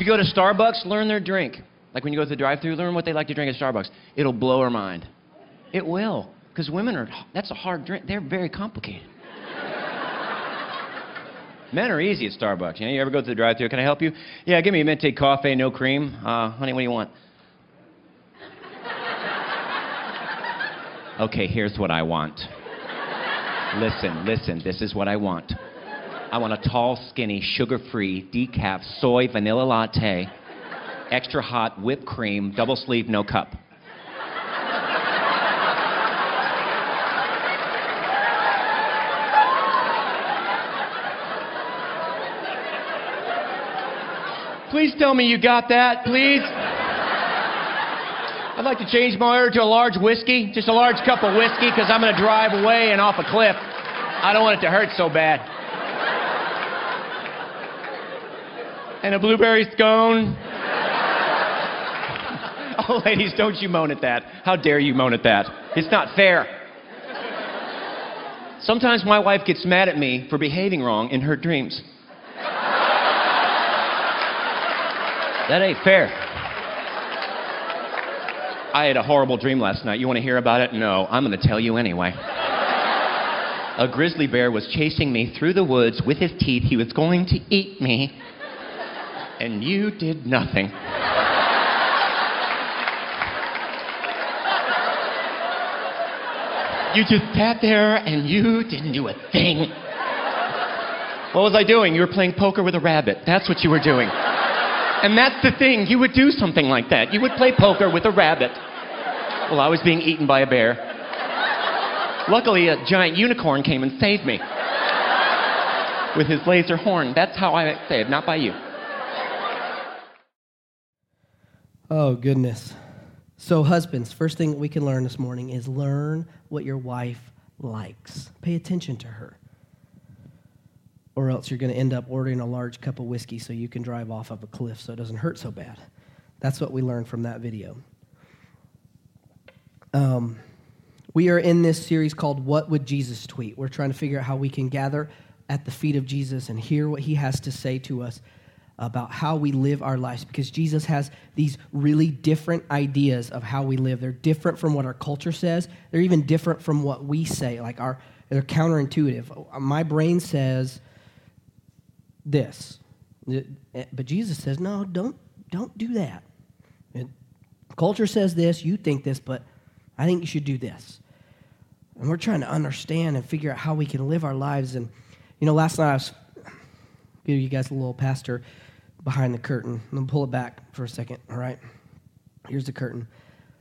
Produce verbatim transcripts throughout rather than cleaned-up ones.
go to Starbucks, learn their drink. Like when you go to the drive-thru, learn what they like to drink at Starbucks. It'll blow her mind. It will. Because women are, that's a hard drink. They're very complicated. Men are easy at Starbucks. You know, you ever go to the drive-thru, can I help you? Yeah, give me a Mente coffee, no cream. Uh, honey, what do you want? Okay, here's what I want. Listen, listen, this is what I want. I want a tall, skinny, sugar-free, decaf, soy, vanilla latte, extra hot, whipped cream, double sleeve, no cup. Please tell me you got that, please. I'd like to change my order to a large whiskey, just a large cup of whiskey, because I'm going to drive away and off a cliff. I don't want it to hurt so bad. And a blueberry scone. Oh, ladies, don't you moan at that. How dare you moan at that? It's not fair. Sometimes my wife gets mad at me for behaving wrong in her dreams. That ain't fair. I had a horrible dream last night. You want to hear about it? No, I'm going to tell you anyway. A grizzly bear was chasing me through the woods with his teeth. He was going to eat me. And you did nothing. You just sat there and you didn't do a thing. What was I doing? You were playing poker with a rabbit. That's what you were doing. And that's the thing. You would do something like that. You would play poker with a rabbit. Well, I was being eaten by a bear. Luckily, a giant unicorn came and saved me. With his laser horn. That's how I got saved, not by you. Oh, goodness. So, husbands, first thing we can learn this morning is learn what your wife likes. Pay attention to her. Or else you're going to end up ordering a large cup of whiskey so you can drive off of a cliff so it doesn't hurt so bad. That's what we learned from that video. Um, we are in this series called What Would Jesus Tweet? We're trying to figure out how we can gather at the feet of Jesus and hear what he has to say to us about how we live our lives, because Jesus has these really different ideas of how we live. They're different from what our culture says. They're even different from what we say. Like our, they're counterintuitive. My brain says this, but Jesus says, no, don't don't do that. And culture says this, you think this, but I think you should do this. And we're trying to understand and figure out how we can live our lives. And you know, last night I was give you guys a little pastor behind the curtain. I'm gonna pull it back for a second. All right, here's the curtain.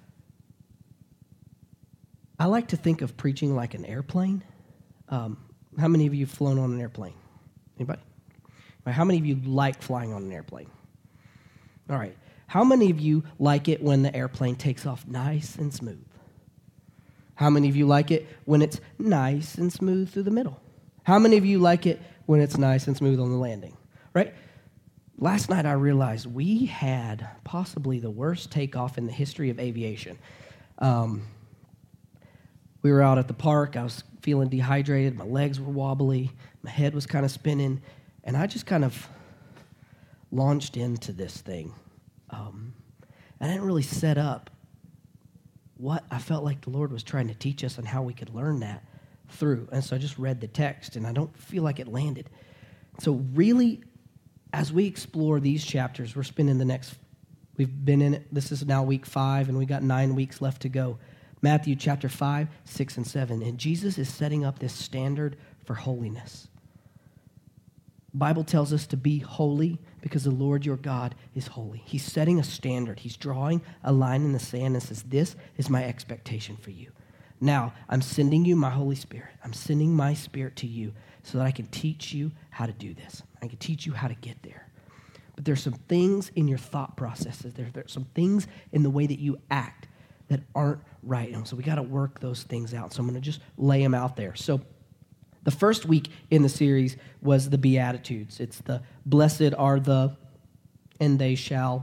I like to think of preaching like an airplane. Um, how many of you have flown on an airplane? Anybody? How many of you like flying on an airplane? All right. How many of you like it when the airplane takes off nice and smooth? How many of you like it when it's nice and smooth through the middle? How many of you like it when it's nice and smooth on the landing? Right? Last night I realized we had possibly the worst takeoff in the history of aviation. Um, we were out at the park. I was feeling dehydrated. My legs were wobbly. My head was kind of spinning. And I just kind of launched into this thing. Um, I didn't really set up what I felt like the Lord was trying to teach us and how we could learn that through. And so I just read the text, and I don't feel like it landed. So really, as we explore these chapters, we're spending the next, we've been in it, this is now week five, and we got nine weeks left to go. Matthew chapter five, six, and seven. And Jesus is setting up this standard for holiness. Bible tells us to be holy because the Lord your God is holy. He's setting a standard. He's drawing a line in the sand and says, this is my expectation for you. Now, I'm sending you my Holy Spirit. I'm sending my Spirit to you so that I can teach you how to do this. I can teach you how to get there. But there's some things in your thought processes. There, there's some things in the way that you act that aren't right. And so we got to work those things out. So I'm going to just lay them out there. So the first week in the series was the Beatitudes. It's the blessed are the, and they shall.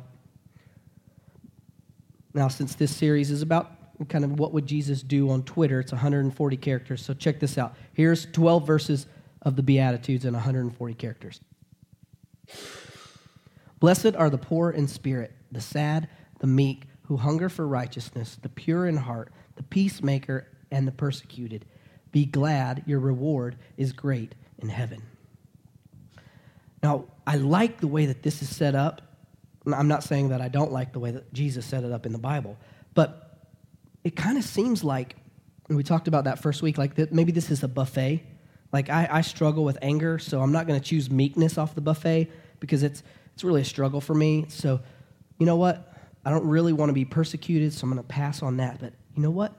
Now, since this series is about kind of what would Jesus do on Twitter, it's one hundred forty characters. So check this out. Here's twelve verses of the Beatitudes in one hundred forty characters. Blessed are the poor in spirit, the sad, the meek, who hunger for righteousness, the pure in heart, the peacemaker, and the persecuted. Be glad, your reward is great in heaven. Now, I like the way that this is set up. I'm not saying that I don't like the way that Jesus set it up in the Bible, but it kind of seems like, and we talked about that first week, like that maybe this is a buffet. Like I, I struggle with anger, so I'm not going to choose meekness off the buffet because it's it's really a struggle for me. So, you know what? I don't really want to be persecuted, so I'm going to pass on that. But you know what?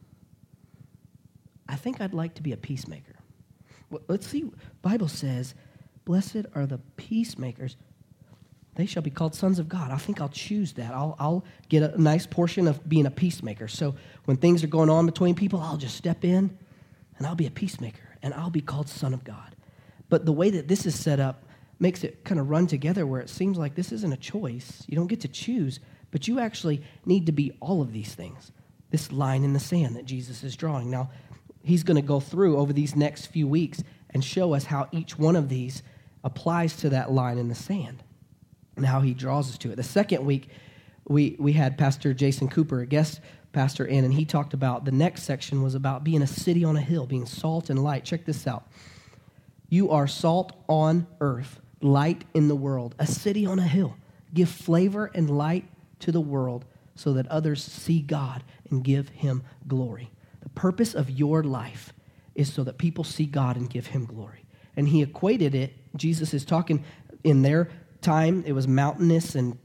I think I'd like to be a peacemaker. Well, let's see. The Bible says, blessed are the peacemakers. They shall be called sons of God. I think I'll choose that. I'll, I'll get a nice portion of being a peacemaker. So when things are going on between people, I'll just step in and I'll be a peacemaker and I'll be called son of God. But the way that this is set up makes it kind of run together where it seems like this isn't a choice. You don't get to choose, but you actually need to be all of these things. This line in the sand that Jesus is drawing. Now, he's going to go through over these next few weeks and show us how each one of these applies to that line in the sand and how he draws us to it. The second week, we, we had Pastor Jason Cooper, a guest pastor, in, and he talked about the next section was about being a city on a hill, being salt and light. Check this out. You are salt on earth, light in the world, a city on a hill. Give flavor and light to the world so that others see God and give him glory. The purpose of your life is so that people see God and give him glory. And he equated it, Jesus is talking in their time, it was mountainous and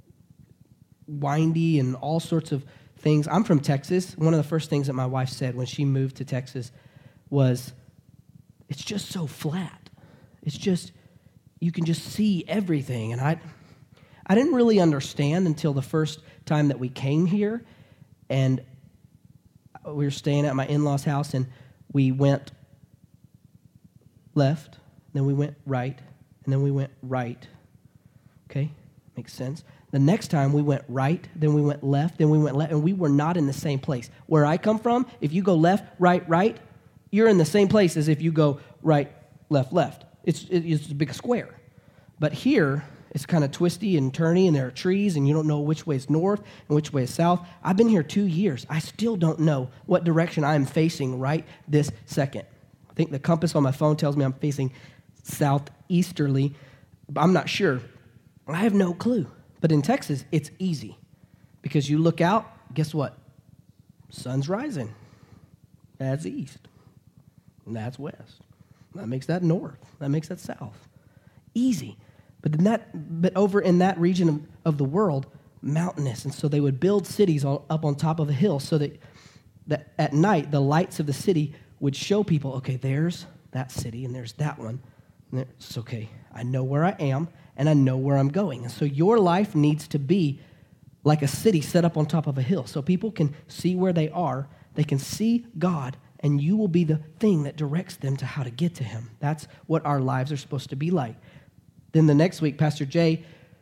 windy and all sorts of things. I'm from Texas. One of the first things that my wife said when she moved to Texas was, it's just so flat. It's just, you can just see everything. And I, I didn't really understand until the first time that we came here, and we were staying at my in-laws' house, and we went left, then we went right, and then we went right. Okay, makes sense. The next time we went right, then we went left, then we went left, and we were not in the same place. Where I come from, if you go left, right, right, you're in the same place as if you go right, left, left. It's, it's a big square. But here, it's kind of twisty and turny, and there are trees, and you don't know which way is north and which way is south. I've been here two years. I still don't know what direction I am facing right this second. I think the compass on my phone tells me I'm facing southeasterly, but I'm not sure. I have no clue. But in Texas, it's easy because you look out, guess what? Sun's rising. That's east. And that's west. That makes that north. That makes that south. Easy. But in that, but over in that region of, of the world, mountainous. And so they would build cities all, up on top of a hill so that, that at night, the lights of the city would show people, okay, there's that city and there's that one. And it's okay. I know where I am and I know where I'm going. And so your life needs to be like a city set up on top of a hill so people can see where they are. They can see God, and you will be the thing that directs them to how to get to him. That's what our lives are supposed to be like. Then the next week, Pastor Jay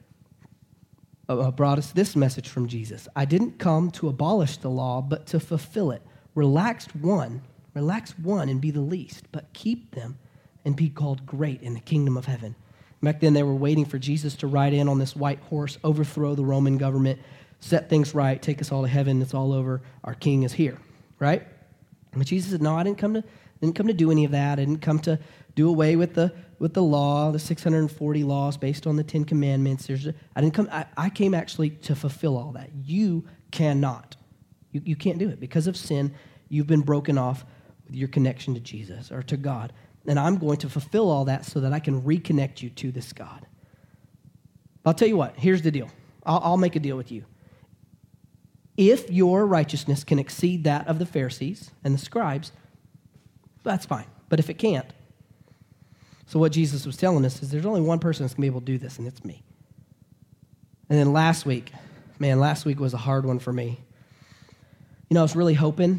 uh, brought us this message from Jesus. I didn't come to abolish the law, but to fulfill it. Relax one, relax one and be the least, but keep them and be called great in the kingdom of heaven. Back then, they were waiting for Jesus to ride in on this white horse, overthrow the Roman government, set things right, take us all to heaven. It's all over. Our king is here, right? But Jesus said, no, I didn't come to didn't come to do any of that. I didn't come to do away with the with the law, the six hundred forty laws based on the Ten Commandments. There's, I didn't come. I, I came actually to fulfill all that. You cannot. You, you can't do it because of sin. You've been broken off with your connection to Jesus or to God. And I'm going to fulfill all that so that I can reconnect you to this God. I'll tell you what, here's the deal. I'll, I'll make a deal with you. If your righteousness can exceed that of the Pharisees and the scribes, that's fine. But if it can't, so what Jesus was telling us is there's only one person that's going to be able to do this, and it's me. And then last week, man, last week was a hard one for me. You know, I was really hoping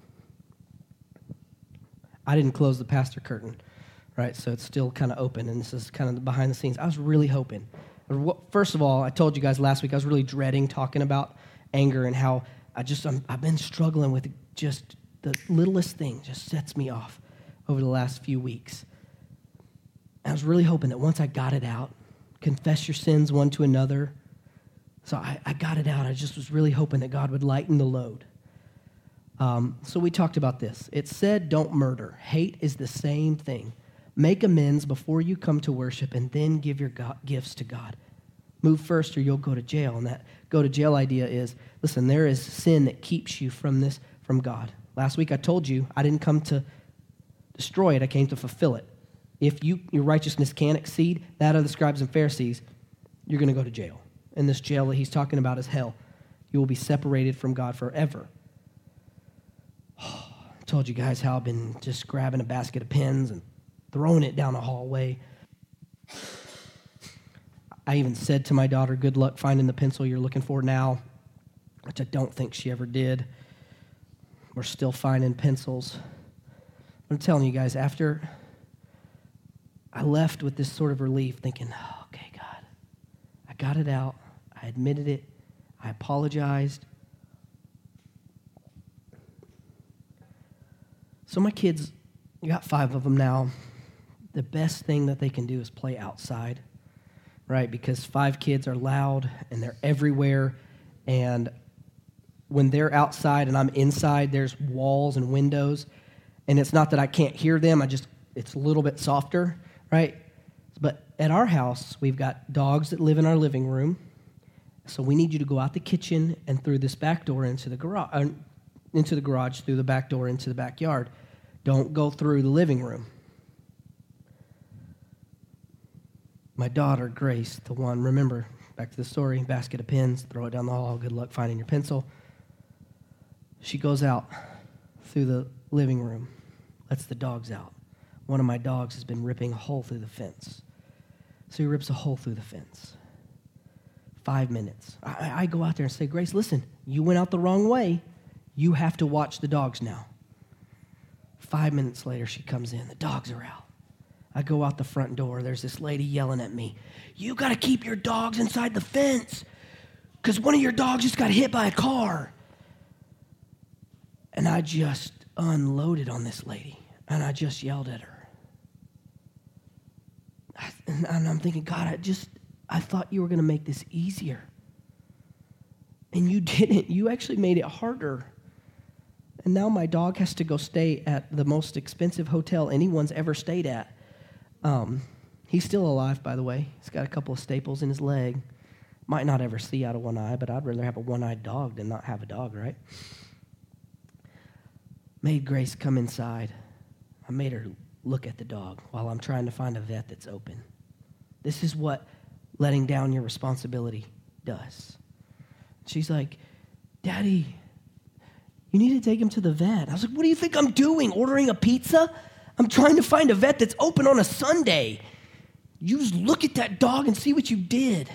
I didn't close the pastor curtain, right? So it's still kind of open, and this is kind of the behind the scenes. I was really hoping. First of all, I told you guys last week I was really dreading talking about anger and how I just I'm, I've been struggling with just the littlest thing just sets me off over the last few weeks. And I was really hoping that once I got it out, confess your sins one to another. So I, I got it out. I just was really hoping that God would lighten the load. Um, so we talked about this. It said, don't murder. Hate is the same thing. Make amends before you come to worship and then give your God, gifts to God. Move first or you'll go to jail. And that go to jail idea is, listen, there is sin that keeps you from this, from God. Last week I told you I didn't come to destroy it. I came to fulfill it. If you your righteousness can't exceed that of the scribes and Pharisees, you're going to go to jail. And this jail that he's talking about is hell. You will be separated from God forever. I told you guys how I've been just grabbing a basket of pens and throwing it down the hallway. I even said to my daughter, good luck finding the pencil you're looking for now, which I don't think she ever did. We're still finding pencils. I'm telling you guys, after I left with this sort of relief, thinking, oh, okay, God, I got it out. I admitted it. I apologized. So my kids, you got five of them now. The best thing that they can do is play outside, right? Because five kids are loud and they're everywhere. And when they're outside and I'm inside, there's walls and windows. And it's not that I can't hear them. I just, it's a little bit softer, right? But at our house, we've got dogs that live in our living room. So we need you to go out the kitchen and through this back door into the garage, uh, into the garage, through the back door into the backyard. Don't go through the living room. My daughter, Grace, the one, remember, back to the story, basket of pens, throw it down the hall, good luck finding your pencil. She goes out through the living room, lets the dogs out. One of my dogs has been ripping a hole through the fence. So he rips a hole through the fence. Five minutes. I, I go out there and say, Grace, listen, you went out the wrong way. You have to watch the dogs now. Five minutes later, she comes in. The dogs are out. I go out the front door. There's this lady yelling at me. You got to keep your dogs inside the fence because one of your dogs just got hit by a car. And I just unloaded on this lady, and I just yelled at her. I, and I'm thinking, God, I just, I thought you were going to make this easier. And you didn't. You actually made it harder. And now my dog has to go stay at the most expensive hotel anyone's ever stayed at. Um, he's still alive, by the way. He's got a couple of staples in his leg. Might not ever see out of one eye, but I'd rather have a one-eyed dog than not have a dog, right? Made Grace come inside. I made her look at the dog while I'm trying to find a vet that's open. This is what letting down your responsibility does. She's like, Daddy, you need to take him to the vet. I was like, what do you think I'm doing, ordering a pizza? I'm trying to find a vet that's open on a Sunday. You just look at that dog and see what you did.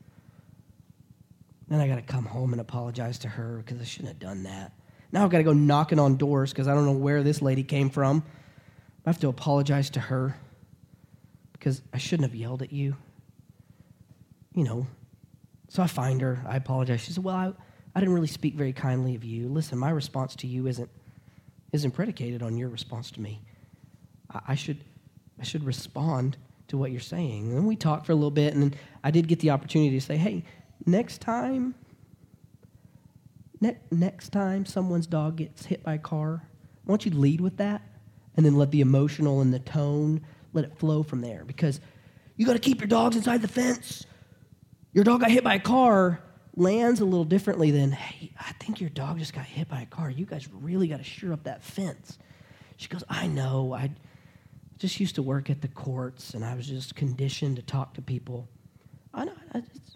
Then I got to come home and apologize to her because I shouldn't have done that. Now I've got to go knocking on doors because I don't know where this lady came from. I have to apologize to her because I shouldn't have yelled at you. You know, so I find her. I apologize. She said, well, I, I didn't really speak very kindly of you. Listen, my response to you isn't isn't predicated on your response to me. I, I should I should respond to what you're saying. And then we talked for a little bit, and then I did get the opportunity to say, hey, next time, ne- next time someone's dog gets hit by a car, why don't you lead with that? And then let the emotional and the tone, let it flow from there. Because you got to keep your dogs inside the fence. Your dog got hit by a car lands a little differently than, hey, I think your dog just got hit by a car. You guys really got to shore up that fence. She goes, I know. I just used to work at the courts, and I was just conditioned to talk to people. I know. I just,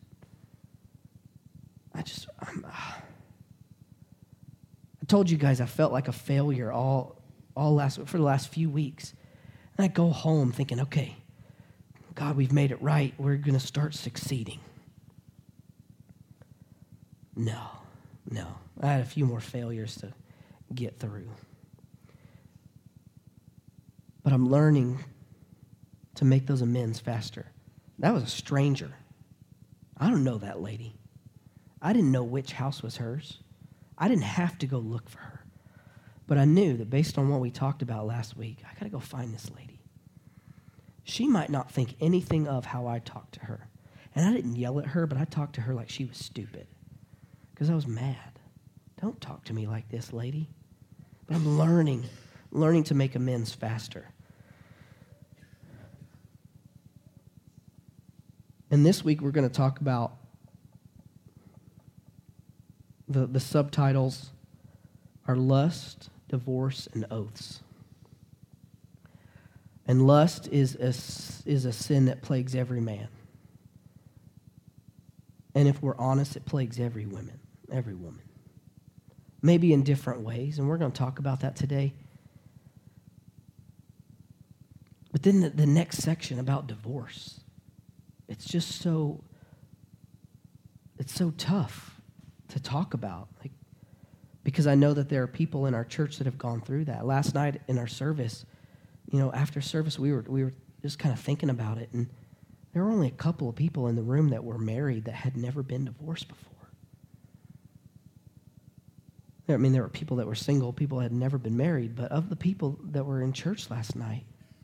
I just I'm, uh, I told you guys I felt like a failure all, all last for the last few weeks. And I go home thinking, okay, God, we've made it right. We're going to start succeeding. No, no. I had a few more failures to get through. But I'm learning to make those amends faster. That was a stranger. I don't know that lady. I didn't know which house was hers. I didn't have to go look for her. But I knew that based on what we talked about last week, I got to go find this lady. She might not think anything of how I talked to her. And I didn't yell at her, but I talked to her like she was stupid because I was mad. Don't talk to me like this, lady. But I'm learning, learning to make amends faster. And this week we're going to talk about the, the subtitles are lust, divorce, and oaths. And lust is a, is a sin that plagues every man. And if we're honest, it plagues every woman, every woman. Maybe in different ways, and we're going to talk about that today. But then the, the next section about divorce, it's just so, it's so tough to talk about. Like, because I know that there are people in our church that have gone through that. Last night in our service, you know, after service, we were we were just kind of thinking about it, and there were only a couple of people in the room that were married that had never been divorced before. I mean, there were people that were single, people that had never been married, but of the people that were in church last night,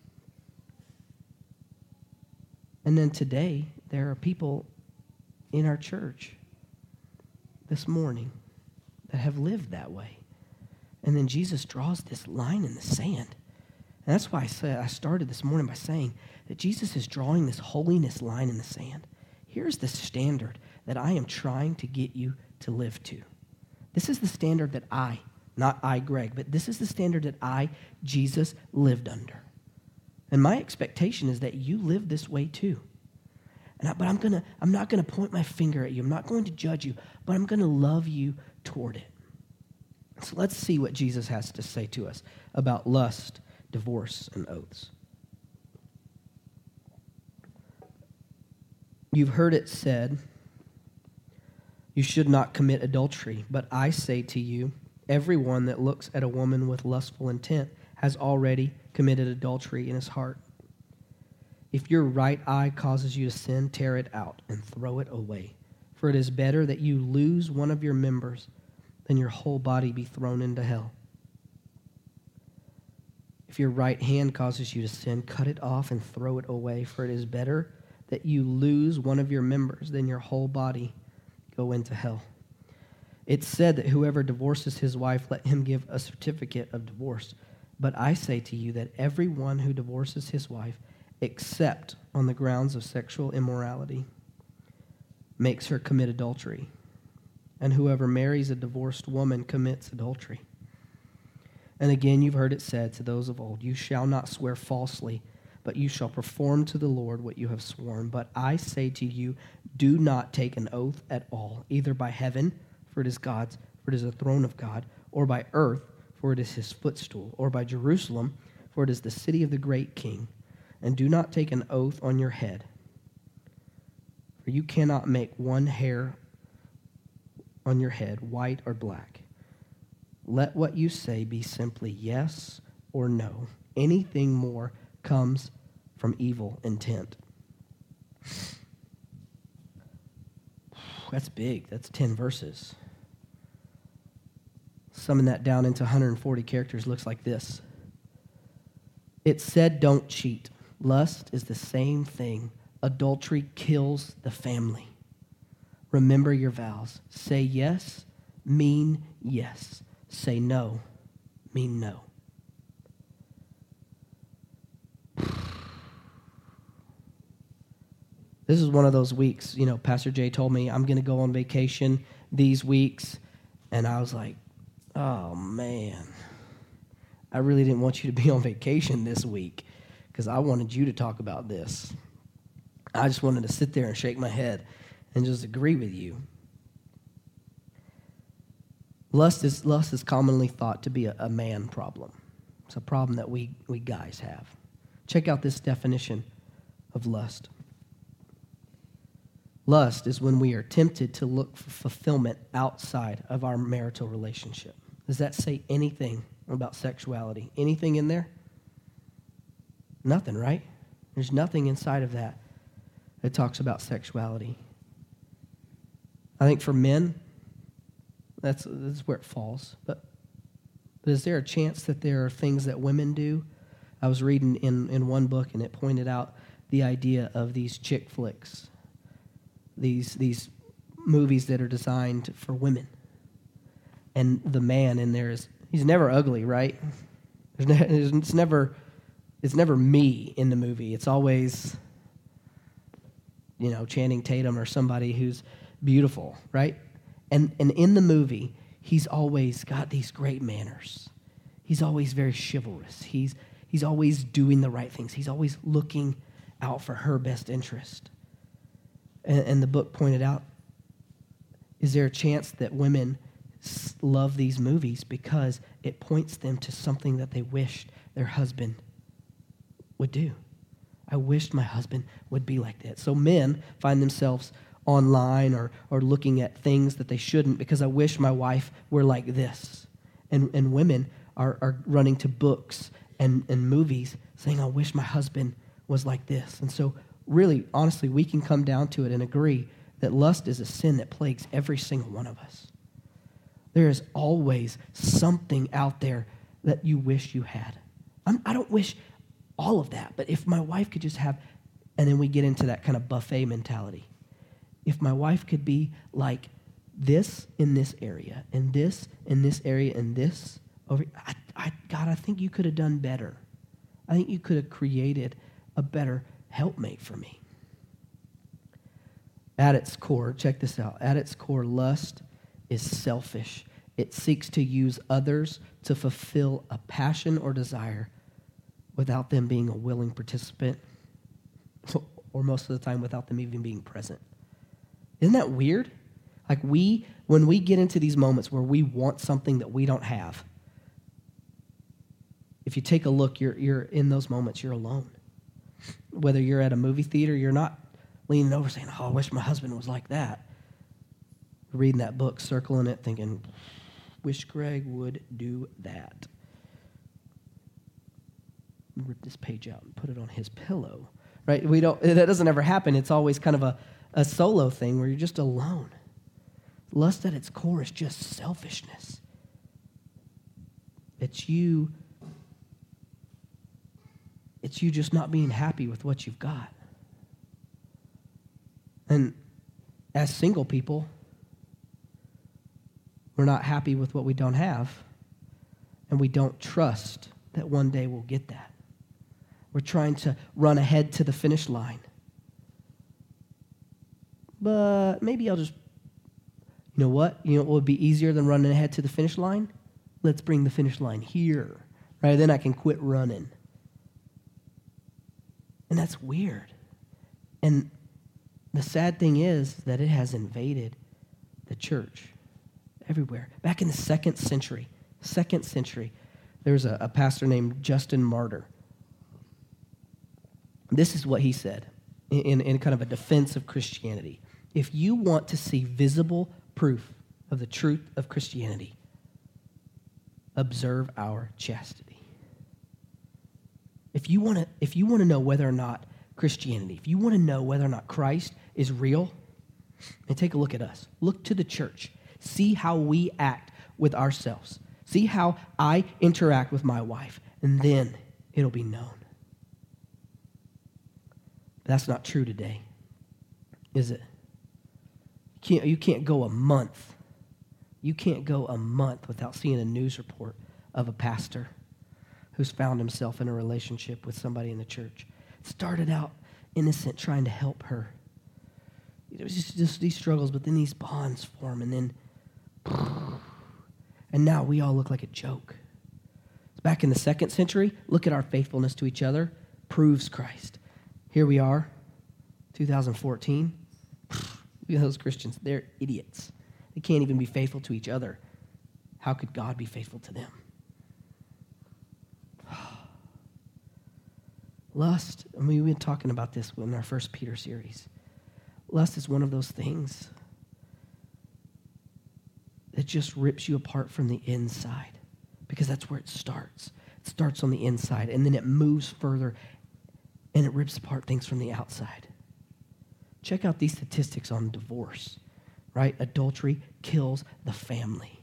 and then today, there are people in our church this morning that have lived that way. And then Jesus draws this line in the sand. And that's why I said I started this morning by saying that Jesus is drawing this holiness line in the sand. Here's the standard that I am trying to get you to live to. This is the standard that I, not I, Greg, but this is the standard that I, Jesus, lived under. And my expectation is that you live this way too. And I, but I'm gonna, I'm not going to point my finger at you. I'm not going to judge you, but I'm going to love you toward it. So let's see what Jesus has to say to us about lust, divorce, and oaths. You've heard it said, you should not commit adultery, but I say to you, everyone that looks at a woman with lustful intent has already committed adultery in his heart. If your right eye causes you to sin, tear it out and throw it away. For it is better that you lose one of your members than your whole body be thrown into hell. If your right hand causes you to sin, cut it off and throw it away. For it is better that you lose one of your members than your whole body go into hell. It's said that whoever divorces his wife, let him give a certificate of divorce. But I say to you that everyone who divorces his wife, except on the grounds of sexual immorality, makes her commit adultery. And whoever marries a divorced woman commits adultery. And again, you've heard it said to those of old, you shall not swear falsely, but you shall perform to the Lord what you have sworn. But I say to you, do not take an oath at all, either by heaven, for it is God's, for it is the throne of God, or by earth, for it is his footstool, or by Jerusalem, for it is the city of the great king. And do not take an oath on your head, for you cannot make one hair on your head white or black. Let what you say be simply yes or no. Anything more comes from evil intent. That's big. That's ten verses. Summing that down into one hundred forty characters looks like this. It said, don't cheat. Lust is the same thing. Adultery kills the family. Remember your vows. Say yes, mean yes. Say no, mean no. This is one of those weeks, you know, Pastor Jay told me I'm going to go on vacation these weeks, and I was like, oh, man, I really didn't want you to be on vacation this week because I wanted you to talk about this. I just wanted to sit there and shake my head and just agree with you. Lust is, lust is commonly thought to be a, a man problem. It's a problem that we, we guys have. Check out this definition of lust. Lust is when we are tempted to look for fulfillment outside of our marital relationship. Does that say anything about sexuality? Anything in there? Nothing, right? There's nothing inside of that that talks about sexuality. I think for men, that's, that's where it falls. But, but is there a chance that there are things that women do? I was reading in, in one book, and it pointed out the idea of these chick flicks. these these movies that are designed for women. And the man in there is, he's never ugly, right? There's ne- it's never it's never me in the movie. It's always, you know, Channing Tatum or somebody who's beautiful, right? And and in the movie, he's always got these great manners. He's always very chivalrous. He's he's always doing the right things. He's always looking out for her best interest. And, and the book pointed out, is there a chance that women love these movies because it points them to something that they wished their husband would do? I wished my husband would be like that. So men find themselves online or, or looking at things that they shouldn't because I wish my wife were like this. And, and women are, are running to books and, and movies saying, I wish my husband was like this. And so really, honestly, we can come down to it and agree that lust is a sin that plagues every single one of us. There is always something out there that you wish you had. I'm, I don't wish all of that, but if my wife could just have, and then we get into that kind of buffet mentality. If my wife could be like this in this area, and this in this area, and this over, I, I, God, I think you could have done better. I think you could have created a better helpmate for me. At its core, check this out. At its core, lust is selfish. It seeks to use others to fulfill a passion or desire without them being a willing participant, or most of the time without them even being present. Isn't that weird? Like we, when we get into these moments where we want something that we don't have, if you take a look, you're, you're in those moments, you're alone. Whether you're at a movie theater, you're not leaning over saying, oh, I wish my husband was like that. Reading that book, circling it, thinking, wish Greg would do that. Rip this page out and put it on his pillow. Right? We don't. That doesn't ever happen. It's always kind of a, a solo thing where you're just alone. Lust at its core is just selfishness. It's you. It's you just not being happy with what you've got. And as single people, we're not happy with what we don't have, and we don't trust that one day we'll get that. We're trying to run ahead to the finish line. But maybe I'll just, you know what? You know what would be easier than running ahead to the finish line? Let's bring the finish line here, right? Then I can quit running. And that's weird. And the sad thing is that it has invaded the church everywhere. Back in the second century, second century, there was a, a pastor named Justin Martyr. This is what he said in, in kind of a defense of Christianity. If you want to see visible proof of the truth of Christianity, observe our chastity. If you want to, if you want to know whether or not Christianity, if you want to know whether or not Christ is real, and take a look at us. Look to the church. See how we act with ourselves. See how I interact with my wife, and then it'll be known. That's not true today, is it? You can't, you can't go a month. You can't go a month without seeing a news report of a pastor who's found himself in a relationship with somebody in the church. Started out innocent, trying to help her. It was just, just these struggles, but then these bonds form, and then, and now we all look like a joke. Back in the second century, look at our faithfulness to each other, proves Christ. Here we are, two thousand fourteen. Look at those Christians. They're idiots. They can't even be faithful to each other. How could God be faithful to them? Lust, I mean, we've been talking about this in our First Peter series. Lust is one of those things that just rips you apart from the inside, because that's where it starts. It starts on the inside, and then it moves further, and it rips apart things from the outside. Check out these statistics on divorce, right? Adultery kills the family.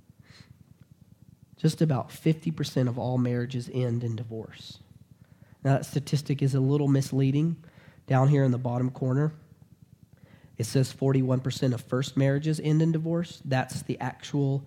Just about fifty percent of all marriages end in divorce. Now, that statistic is a little misleading down here in the bottom corner. It says forty-one percent of first marriages end in divorce. That's the actual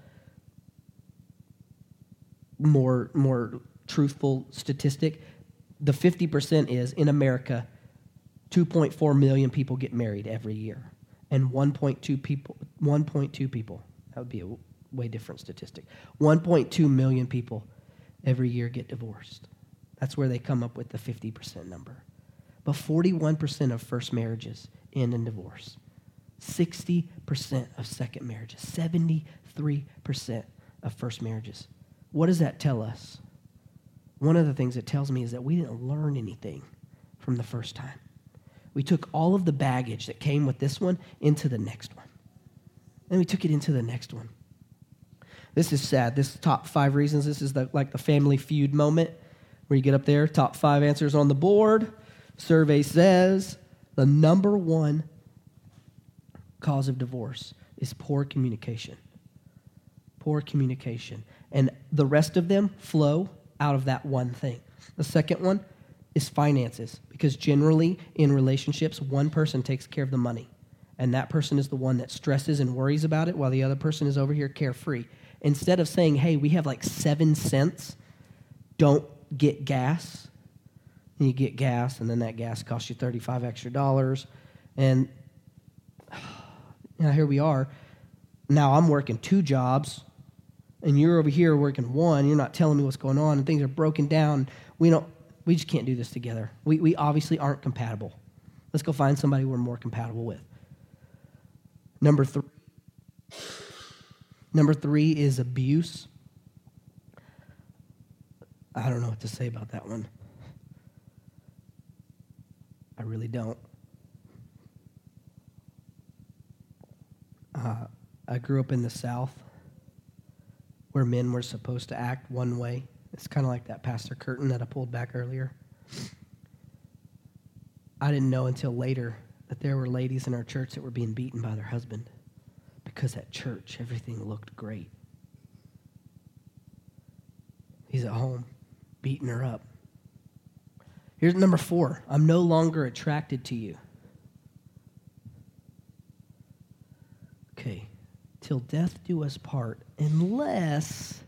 more, more truthful statistic. The fifty percent is, in America, two point four million people get married every year. And one point two people, one point two people, that would be a way different statistic. one point two million people every year get divorced. That's where they come up with the fifty percent number. But forty-one percent of first marriages end in divorce. sixty percent of second marriages. seventy-three percent of first marriages. What does that tell us? One of the things it tells me is that we didn't learn anything from the first time. We took all of the baggage that came with this one into the next one. Then we took it into the next one. This is sad. This top five reasons. This is the, like the Family Feud moment where you get up there, top five answers on the board. Survey says the number one cause of divorce is poor communication. Poor communication. And the rest of them flow out of that one thing. The second one is finances, because generally in relationships, one person takes care of the money, and that person is the one that stresses and worries about it while the other person is over here carefree. Instead of saying, hey, we have like seven cents, don't get gas, and you get gas, and then that gas costs you thirty-five extra dollars, and now here we are. Now I'm working two jobs, and you're over here working one. You're not telling me what's going on, and things are broken down. We don't. We just can't do this together. We we obviously aren't compatible. Let's go find somebody we're more compatible with. Number three. Number three is abuse. I don't know what to say about that one. I really don't. Uh, I grew up in the South where men were supposed to act one way. It's kind of like that pastor curtain that I pulled back earlier. I didn't know until later that there were ladies in our church that were being beaten by their husband because at church everything looked great. He's at home beating her up. Here's number four. I'm no longer attracted to you. Okay. Till death do us part, unless...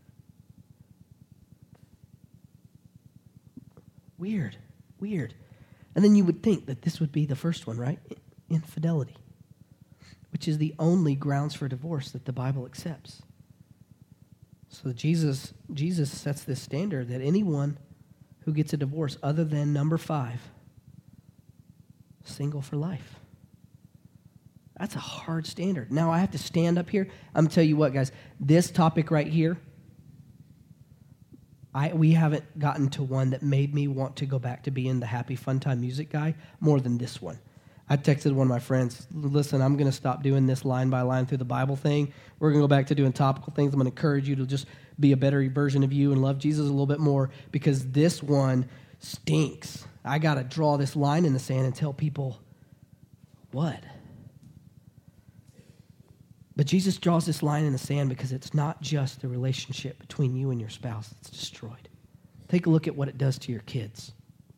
Weird, weird. And then you would think that this would be the first one, right? Infidelity, which is the only grounds for divorce that the Bible accepts. So Jesus, Jesus sets this standard that anyone who gets a divorce other than number five, single for life. That's a hard standard. Now I have to stand up here. I'm going to tell you what, guys. This topic right here, I, we haven't gotten to one that made me want to go back to being the happy, fun time music guy more than this one. I texted one of my friends, listen, I'm going to stop doing this line by line through the Bible thing. We're going to go back to doing topical things. I'm going to encourage you to just be a better version of you and love Jesus a little bit more, because this one stinks. I got to draw this line in the sand and tell people what? But Jesus draws this line in the sand because it's not just the relationship between you and your spouse that's destroyed. Take a look at what it does to your kids.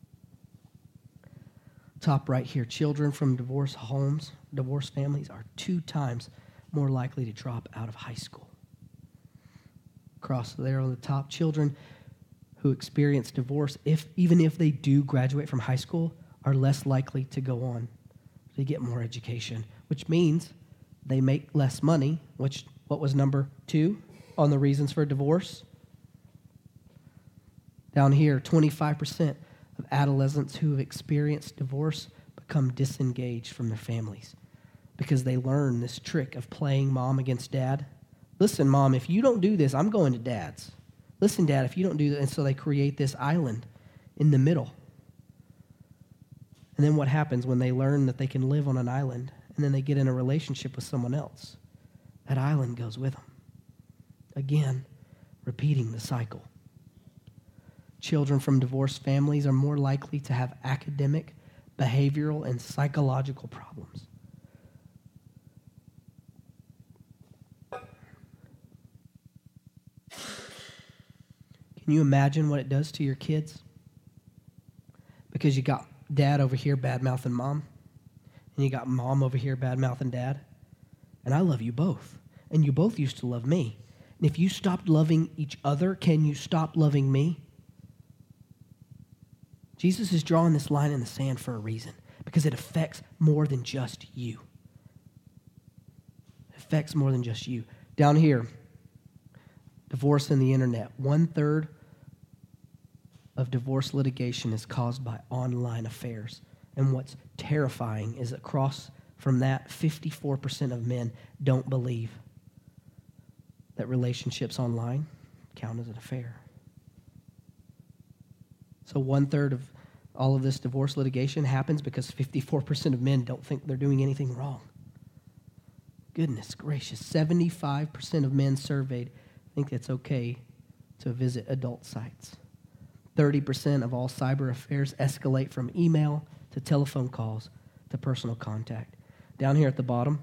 Top right here, children from divorced homes, divorced families are two times more likely to drop out of high school. Across there on the top, children who experience divorce, if even if they do graduate from high school, are less likely to go on to get more education, which means they make less money, which, what was number two on the reasons for divorce? Down here, twenty-five percent of adolescents who have experienced divorce become disengaged from their families because they learn this trick of playing mom against dad. Listen, mom, if you don't do this, I'm going to dad's. Listen, dad, if you don't do that. And so they create this island in the middle. And then what happens when they learn that they can live on an island and then they get in a relationship with someone else? That island goes with them. Again, repeating the cycle. Children from divorced families are more likely to have academic, behavioral, and psychological problems. Can you imagine what it does to your kids? Because you got dad over here bad-mouthing mom, And you got mom over here bad-mouthing dad. And I love you both. And you both used to love me. And if you stopped loving each other, can you stop loving me? Jesus is drawing this line in the sand for a reason, because it affects more than just you. It affects more than just you. Down here, divorce and the internet. One-third of divorce litigation is caused by online affairs. And what's terrifying is across from that, fifty-four percent of men don't believe that relationships online count as an affair. So one-third of all of this divorce litigation happens because fifty-four percent of men don't think they're doing anything wrong. Goodness gracious, seventy-five percent of men surveyed think it's okay to visit adult sites. thirty percent of all cyber affairs escalate from email to telephone calls to personal contact. Down here at the bottom,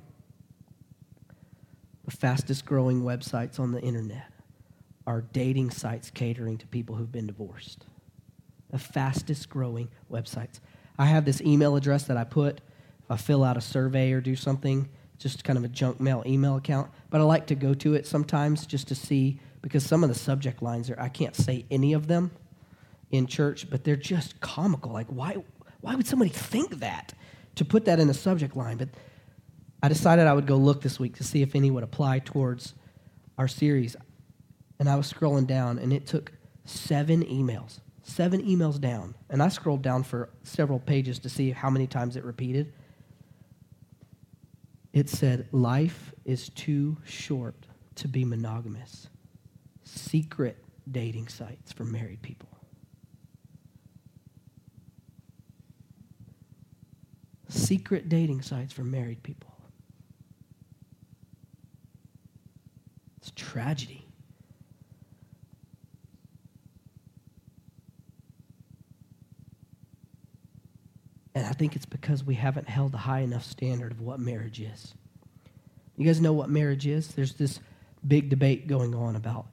the fastest growing websites on the internet are dating sites catering to people who've been divorced. The fastest growing websites. I have this email address that I put if I fill out a survey or do something, just kind of a junk mail email account, but I like to go to it sometimes just to see, because some of the subject lines are, I can't say any of them in church, but they're just comical. Like, why why would somebody think that, to put that in a subject line? But I decided I would go look this week to see if any would apply towards our series. And I was scrolling down, and it took seven emails, seven emails down. And I scrolled down for several pages to see how many times it repeated. It said, life is too short to be monogamous. Secret dating sites for married people. Secret dating sites for married people. It's tragedy. And I think it's because we haven't held a high enough standard of what marriage is. You guys know what marriage is? There's this big debate going on about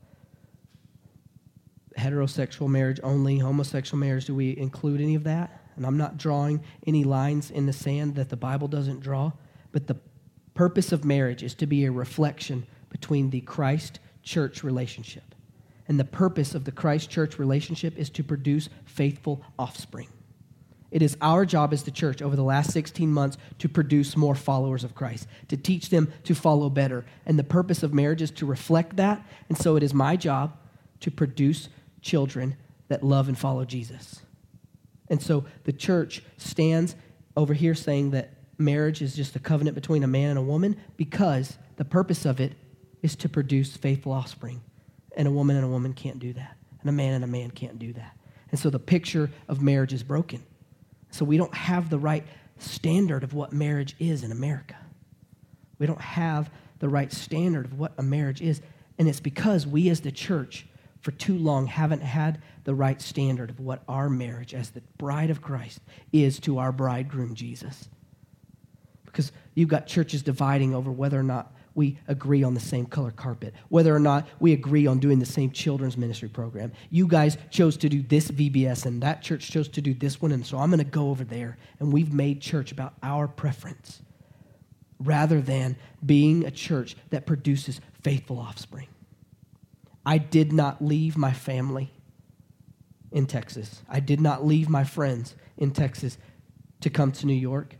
heterosexual marriage only, homosexual marriage. Do we include any of that? And I'm not drawing any lines in the sand that the Bible doesn't draw, but the purpose of marriage is to be a reflection between the Christ-church relationship. And the purpose of the Christ-church relationship is to produce faithful offspring. It is our job as the church over the last sixteen months to produce more followers of Christ, to teach them to follow better. And the purpose of marriage is to reflect that. And so it is my job to produce children that love and follow Jesus. And so the church stands over here saying that marriage is just a covenant between a man and a woman because the purpose of it is to produce faithful offspring. And a woman and a woman can't do that. And a man and a man can't do that. And so the picture of marriage is broken. So we don't have the right standard of what marriage is in America. We don't have the right standard of what a marriage is. And it's because we as the church for too long haven't had the right standard of what our marriage as the bride of Christ is to our bridegroom, Jesus. Because you've got churches dividing over whether or not we agree on the same color carpet, whether or not we agree on doing the same children's ministry program. You guys chose to do this V B S, and that church chose to do this one, and so I'm going to go over there. And we've made church about our preference rather than being a church that produces faithful offspring. I did not leave my family in Texas. I did not leave my friends in Texas to come to New York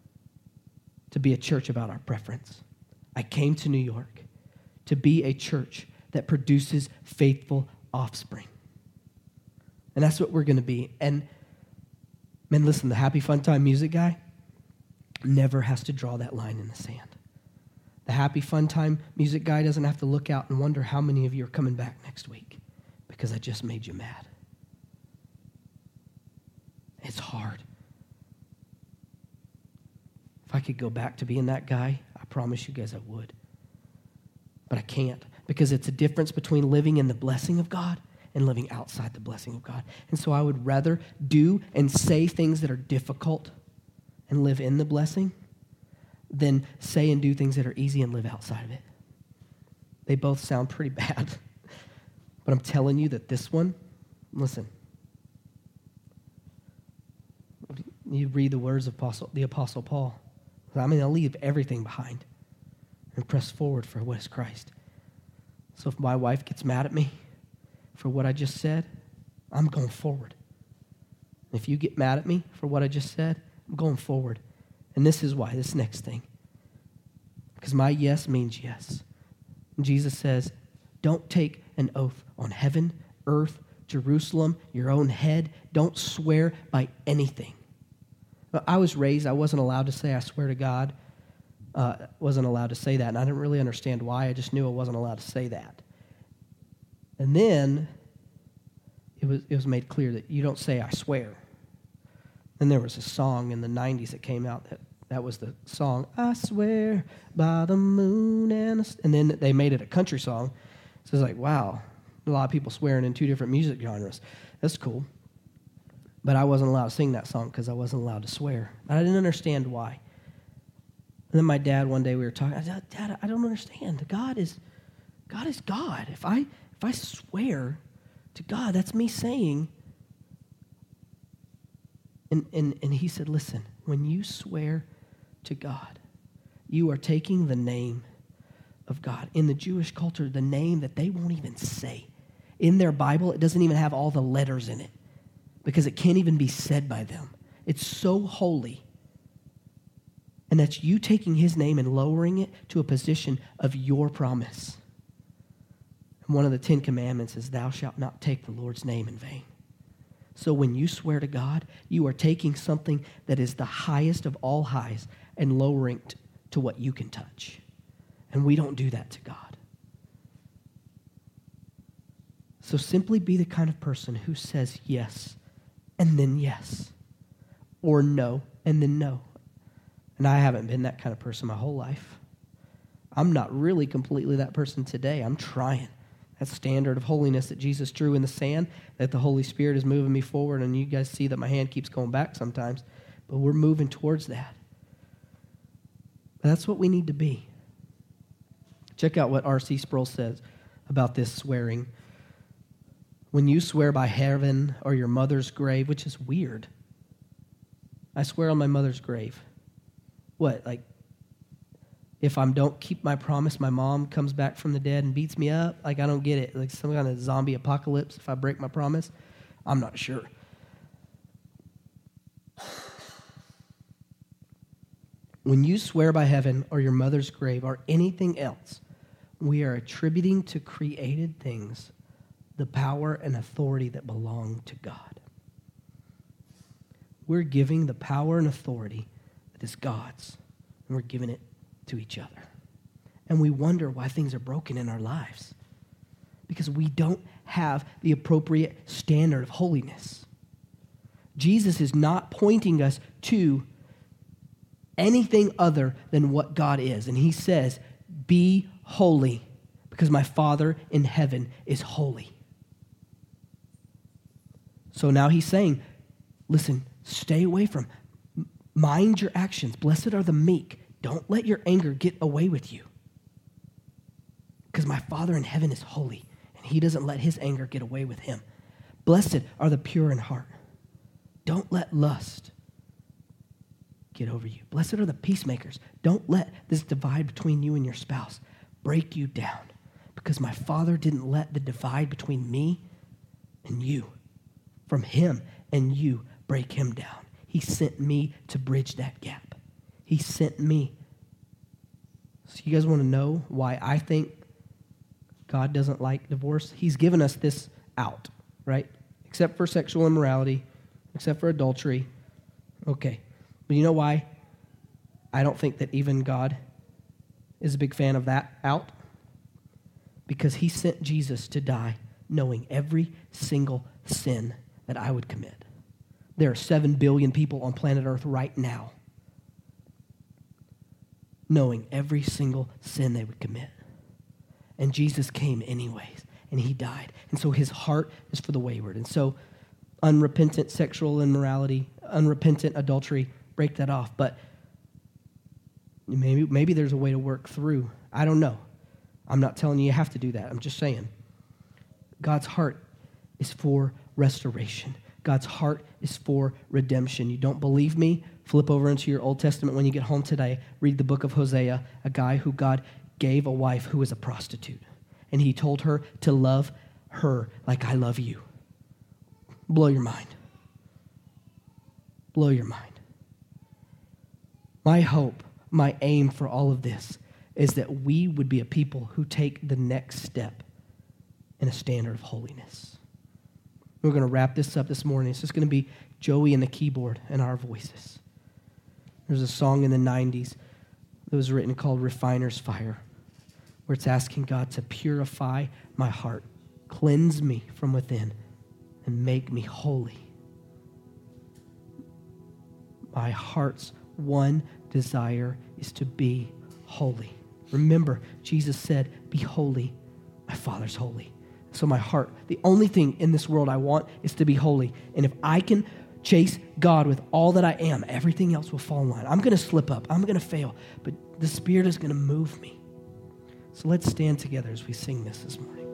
to be a church about our preference. I came to New York to be a church that produces faithful offspring. And that's what we're going to be. And, man, listen, the Happy Fun Time music guy never has to draw that line in the sand. The Happy Fun Time music guy doesn't have to look out and wonder how many of you are coming back next week because I just made you mad. It's hard. If I could go back to being that guy, I promise you guys I would. But I can't because it's a difference between living in the blessing of God and living outside the blessing of God. And so I would rather do and say things that are difficult and live in the blessing than say and do things that are easy and live outside of it. They both sound pretty bad. But I'm telling you that this one, listen, you read the words of Apostle, the Apostle Paul. I'm going to leave everything behind and press forward for what is Christ. So if my wife gets mad at me for what I just said, I'm going forward. If you get mad at me for what I just said, I'm going forward. And this is why, this next thing. Because my yes means yes. And Jesus says, don't take an oath on heaven, earth, Jerusalem, your own head. Don't swear by anything. I was raised, I wasn't allowed to say I swear to God. Uh, wasn't allowed to say that, and I didn't really understand why. I just knew I wasn't allowed to say that. And then it was it was made clear that you don't say I swear. Then there was a song in the nineties that came out that that was the song, I swear by the moon and a... and then they made it a country song. So it's like, wow, a lot of people swearing in two different music genres. That's cool. But I wasn't allowed to sing that song because I wasn't allowed to swear. I didn't understand why. And then my dad, one day we were talking, I said, Dad, I don't understand. God is God is God. If I if I swear to God, that's me saying. And, and, and he said, listen, when you swear to God, you are taking the name of God. In the Jewish culture, the name that they won't even say. In their Bible, it doesn't even have all the letters in it because it can't even be said by them. It's so holy. And that's you taking his name and lowering it to a position of your promise. And one of the Ten Commandments is, thou shalt not take the Lord's name in vain. So when you swear to God, you are taking something that is the highest of all highs and lowering it to what you can touch. And we don't do that to God. So simply be the kind of person who says yes and then yes, or no and then no. And I haven't been that kind of person my whole life. I'm not really completely that person today. I'm trying. That standard of holiness that Jesus drew in the sand, that the Holy Spirit is moving me forward, and you guys see that my hand keeps going back sometimes, but we're moving towards that. But that's what we need to be. Check out what R C Sproul says about this swearing. When you swear by heaven or your mother's grave, which is weird. I swear on my mother's grave. What, like, if I don't keep my promise, my mom comes back from the dead and beats me up? Like, I don't get it. Like some kind of zombie apocalypse if I break my promise? I'm not sure. When you swear by heaven or your mother's grave or anything else, we are attributing to created things the power and authority that belong to God. We're giving the power and authority that is God's, and we're giving it to each other. And we wonder why things are broken in our lives. Because we don't have the appropriate standard of holiness. Jesus is not pointing us to anything other than what God is. And he says, be holy, because my Father in heaven is holy. So now he's saying, listen, stay away from, mind your actions. Blessed are the meek. Don't let your anger get away with you. Because my Father in heaven is holy, and he doesn't let his anger get away with him. Blessed are the pure in heart. Don't let lust get over you. Blessed are the peacemakers. Don't let this divide between you and your spouse break you down. Because my Father didn't let the divide between me and you, from him and you, break him down. He sent me to bridge that gap. He sent me. So you guys want to know why I think God doesn't like divorce? He's given us this out, right? Except for sexual immorality, except for adultery. Okay. But you know why I don't think that even God is a big fan of that out? Because he sent Jesus to die knowing every single sin that I would commit. There are seven billion people on planet Earth right now knowing every single sin they would commit. And Jesus came anyways, and he died. And so his heart is for the wayward. And so unrepentant sexual immorality, unrepentant adultery, break that off. But maybe, maybe there's a way to work through. I don't know. I'm not telling you you have to do that. I'm just saying. God's heart is for restoration. God's heart is for redemption. You don't believe me? Flip over into your Old Testament when you get home today. Read the book of Hosea, a guy who God gave a wife who was a prostitute. And he told her to love her like I love you. Blow your mind. Blow your mind. My hope, my aim for all of this is that we would be a people who take the next step in a standard of holiness. We're going to wrap this up this morning. It's just going to be Joey and the keyboard and our voices. There's a song in the nineties that was written called Refiner's Fire, where it's asking God to purify my heart, cleanse me from within, and make me holy. My heart's one desire is to be holy. Remember, Jesus said, be holy, my Father's holy. So my heart, the only thing in this world I want is to be holy. And if I can chase God with all that I am, everything else will fall in line. I'm going to slip up. I'm going to fail. But the Spirit is going to move me. So let's stand together as we sing this this morning.